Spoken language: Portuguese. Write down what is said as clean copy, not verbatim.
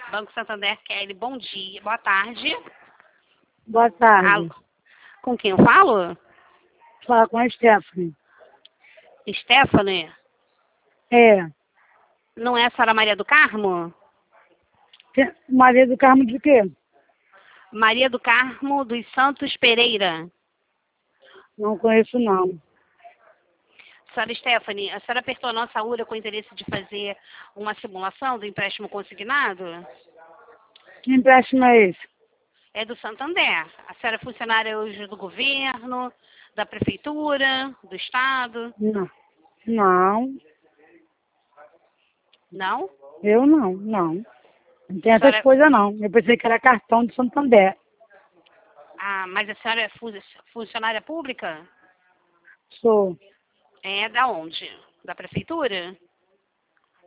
Banco Santander, Kelly, bom dia, boa tarde. Boa tarde. Alô, com quem eu falo? Fala com a Stephanie. Stephanie? É. Não é a senhora Maria do Carmo? Maria do Carmo de quê? Maria do Carmo dos Santos Pereira. Não conheço, não. Senhora Stephanie, a senhora apertou a nossa URA com o interesse de fazer uma simulação do empréstimo consignado? Que empréstimo é esse? É do Santander. A senhora é funcionária hoje do governo, da prefeitura, do estado? Não. Não. Não? Eu não. Não tem essas Senhora... coisas, não. Eu pensei que era cartão de Santander. Ah, mas a senhora é funcionária pública? Sou. É da onde? Da prefeitura?